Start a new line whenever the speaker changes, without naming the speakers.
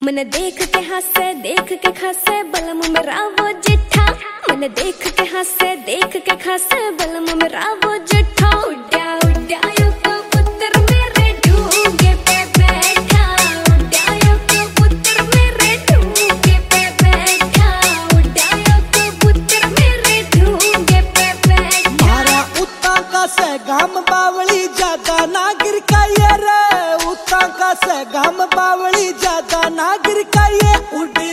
मन देख के हंसे बलम मेरा वो जिठा। मन देख के हंसे बलम मेरा वो जिठा। उड्या उड्या यो कबूतर मेरे ढूंगे पे बैठा। उड्या यो कबूतर मेरे ढूंगे पे बैठा। उड्या यो कबूतर मेरे ढूंगे पे बैठा।
मारा उता का से गाम बावली ज्यादा नागिर का ये रे। उता का से गाम बावली ज्यादा नागिर का ये। उड़